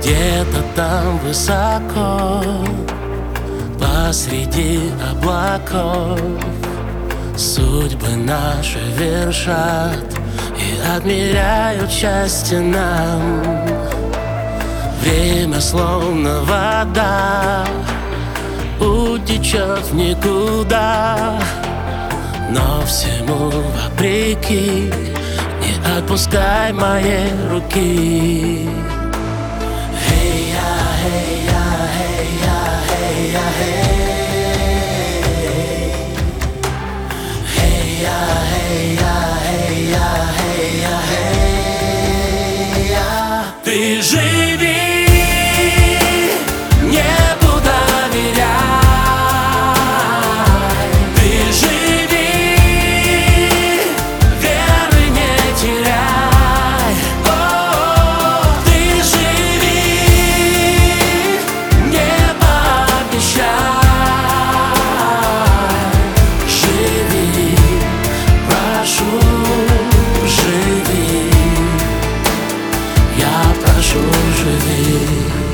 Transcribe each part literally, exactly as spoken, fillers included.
Где-то там высоко, посреди облаков, судьбы наши вершат и отмеряют счастье нам. Время словно вода утечет в никуда, но всему вопреки не отпускай моей руки. Ты живи, небу доверяй. Ты живи, веры не теряй. О, ты живи, небо обещай. Живи, прошу, живи. Я прошу, живи.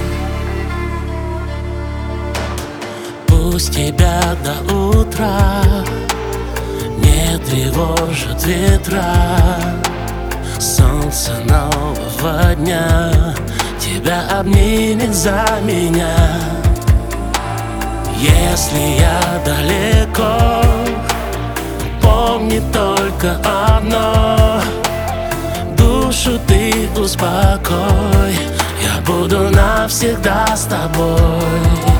Пусть тебя до утра не тревожат ветра. Солнце нового дня тебя обнимет за меня. Если я далеко, помни только одно: душу ты успокой, я буду навсегда с тобой.